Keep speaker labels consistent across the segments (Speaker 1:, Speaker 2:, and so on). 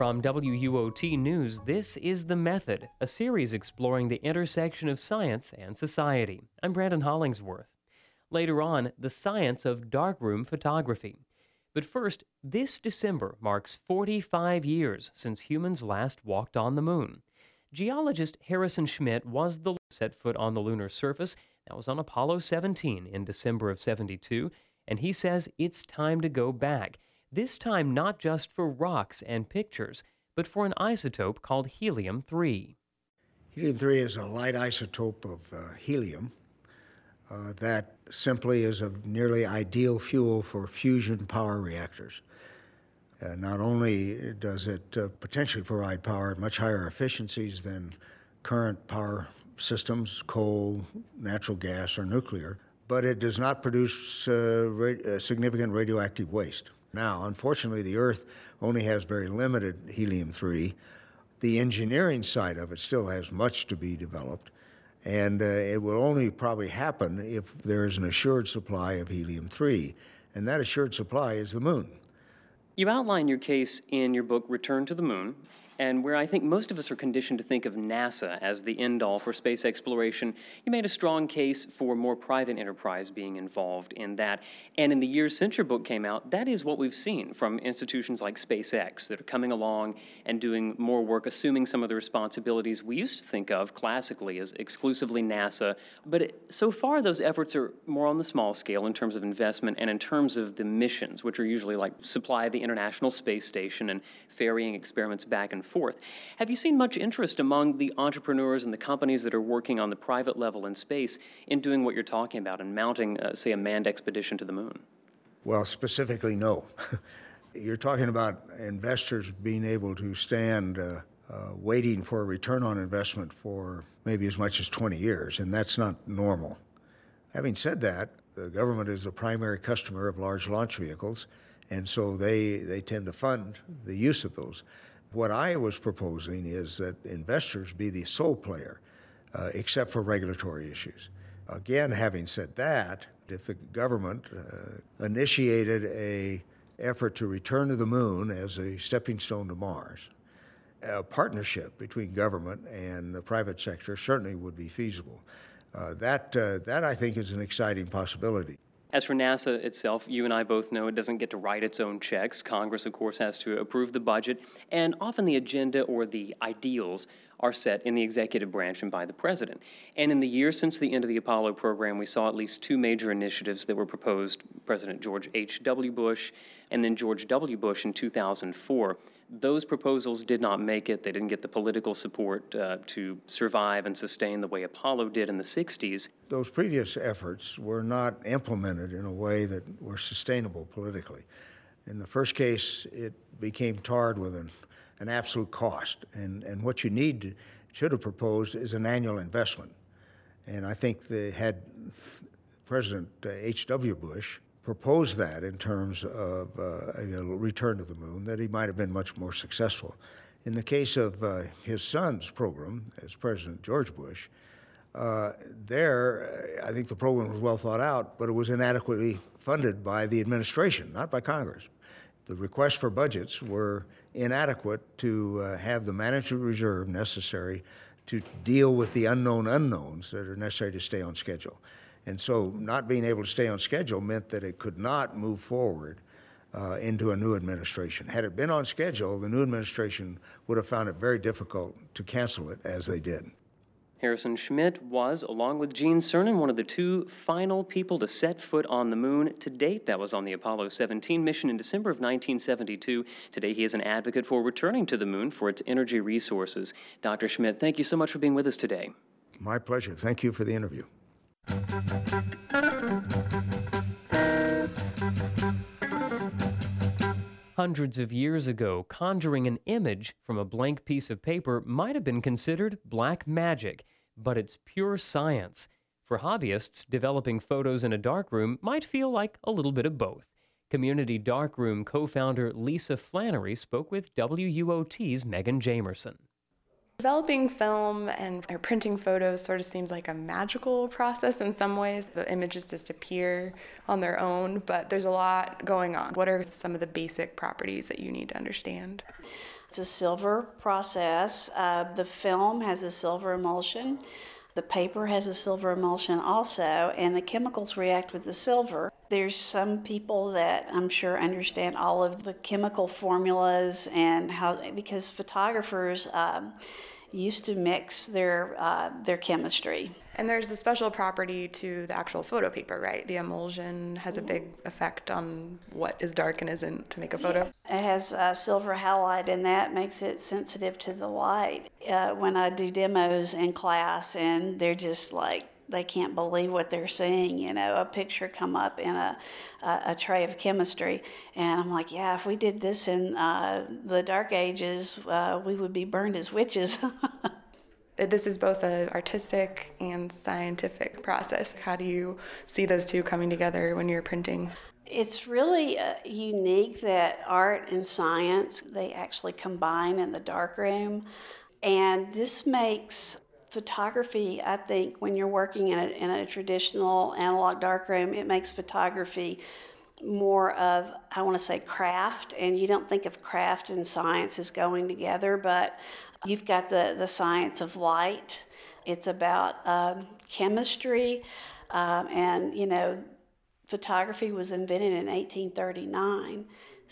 Speaker 1: From WUOT News, this is The Method, a series exploring the intersection of science and society. I'm Brandon Hollingsworth. Later on, the science of darkroom photography. But first, this December marks 45 years since humans last walked on the moon. Geologist Harrison Schmitt was the set foot on the lunar surface. That was on Apollo 17 in December of 72, and he says it's time to go back. This time not just for rocks and pictures, but for an isotope called helium-3.
Speaker 2: Helium-3 is a light isotope of helium that simply is a nearly ideal fuel for fusion power reactors. Not only does it potentially provide power at much higher efficiencies than current power systems, coal, natural gas, or nuclear, but it does not produce significant radioactive waste. Now, unfortunately, the Earth only has very limited helium-3. The engineering side of it still has much to be developed, and it will only probably happen if there is an assured supply of helium-3, and that assured supply is the moon.
Speaker 1: You outline your case in your book, Return to the Moon, and where I think most of us are conditioned to think of NASA as the end-all for space exploration, you made a strong case for more private enterprise being involved in that. And in the years since your book came out, that is what we've seen from institutions like SpaceX that are coming along and doing more work, assuming some of the responsibilities we used to think of classically as exclusively NASA. But so far, those efforts are more on the small scale in terms of investment and in terms of the missions, which are usually like supply the International Space Station and ferrying experiments back and forth. Have you seen much interest among the entrepreneurs and the companies that are working on the private level in space in doing what you're talking about and mounting, say, a manned expedition to the moon?
Speaker 2: Well, specifically, no. You're talking about investors being able to stand waiting for a return on investment for maybe as much as 20 years, and that's not normal. Having said that, the government is the primary customer of large launch vehicles, and so they tend to fund the use of those. What I was proposing is that investors be the sole player, except for regulatory issues. Again, having said that, if the government initiated an effort to return to the moon as a stepping stone to Mars, a partnership between government and the private sector certainly would be feasible. That I think is an exciting possibility.
Speaker 1: As for NASA itself, you and I both know it doesn't get to write its own checks. Congress, of course, has to approve the budget, and often the agenda or the ideals are set in the executive branch and by the president. And in the years since the end of the Apollo program, we saw at least two major initiatives that were proposed, President George H.W. Bush and then George W. Bush in 2004. Those proposals did not make it. They didn't get the political support to survive and sustain the way Apollo did in the 60s.
Speaker 2: Those previous efforts were not implemented in a way that were sustainable politically. In the first case, it became tarred with an absolute cost. And what you should have proposed is an annual investment. And I think had President H.W. Bush proposed that in terms of a return to the moon, that he might have been much more successful. In the case of his son's program, as President George Bush, I think the program was well thought out, but it was inadequately funded by the administration, not by Congress. The requests for budgets were inadequate to have the management reserve necessary to deal with the unknown unknowns that are necessary to stay on schedule. And so not being able to stay on schedule meant that it could not move forward into a new administration. Had it been on schedule, the new administration would have found it very difficult to cancel it as they did.
Speaker 1: Harrison Schmitt was, along with Gene Cernan, one of the two final people to set foot on the moon to date. That was on the Apollo 17 mission in December of 1972. Today he is an advocate for returning to the moon for its energy resources. Dr. Schmitt, thank you so much for being with us today.
Speaker 2: My pleasure. Thank you for the interview.
Speaker 1: Hundreds of years ago, conjuring an image from a blank piece of paper might have been considered black magic, but it's pure science. For hobbyists, developing photos in a darkroom might feel like a little bit of both. Community Darkroom co-founder Lisa Flannery spoke with WUOT's Megan Jamerson.
Speaker 3: Developing film and printing photos sort of seems like a magical process in some ways. The images just appear on their own, but there's a lot going on. What are some of the basic properties that you need to understand?
Speaker 4: It's a silver process. The film has a silver emulsion. The paper has a silver emulsion also, and the chemicals react with the silver. There's some people that I'm sure understand all of the chemical formulas and how, because photographers used to mix their chemistry.
Speaker 3: And there's a special property to the actual photo paper, right? The emulsion has a big effect on what is dark and isn't to make a photo.
Speaker 4: It has silver halide, and that makes it sensitive to the light. When I do demos in class, and they're just like, they can't believe what they're seeing, you know, a picture come up in a tray of chemistry. And I'm like, yeah, if we did this in the Dark Ages, we would be burned as witches.
Speaker 3: This is both an artistic and scientific process. How do you see those two coming together when you're printing?
Speaker 4: It's really unique that art and science, they actually combine in the darkroom. And this makes photography, I think, when you're working in a traditional analog darkroom, it makes photography more of, I want to say, craft. And you don't think of craft and science as going together, but you've got the science of light. It's about chemistry, and, you know, photography was invented in 1839.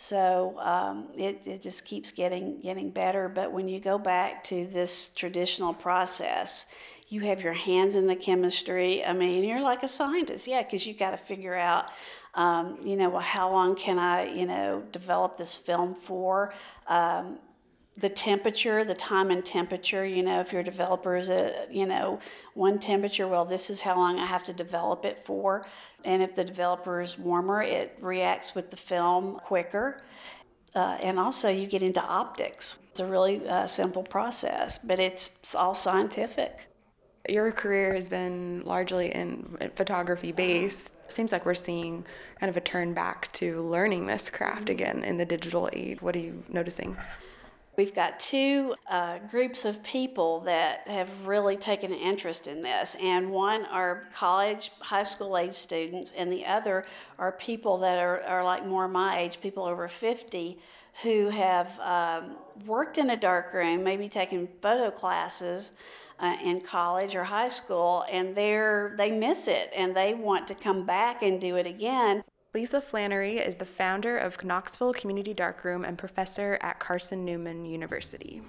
Speaker 4: So it just keeps getting better. But when you go back to this traditional process, you have your hands in the chemistry. I mean, you're like a scientist, yeah, because you've got to figure out, you know, well, how long can I, you know, develop this film for? The temperature, the time and temperature, you know, if your developer is at, you know, one temperature, well, this is how long I have to develop it for. And if the developer is warmer, it reacts with the film quicker. And also you get into optics. It's a really simple process, but it's all scientific.
Speaker 3: Your career has been largely in photography based. Seems like we're seeing kind of a turn back to learning this craft again in the digital age. What are you noticing?
Speaker 4: We've got two groups of people that have really taken an interest in this, and one are college, high school age students, and the other are people that are like more my age, people over 50, who have worked in a darkroom, maybe taken photo classes in college or high school, and they miss it, and they want to come back and do it again.
Speaker 3: Lisa Flannery is the founder of Knoxville Community Darkroom and professor at Carson Newman University.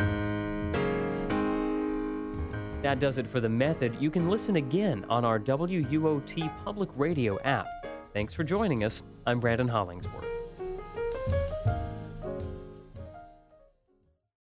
Speaker 1: That does it for The Method. You can listen again on our WUOT Public Radio app. Thanks for joining us. I'm Brandon Hollingsworth.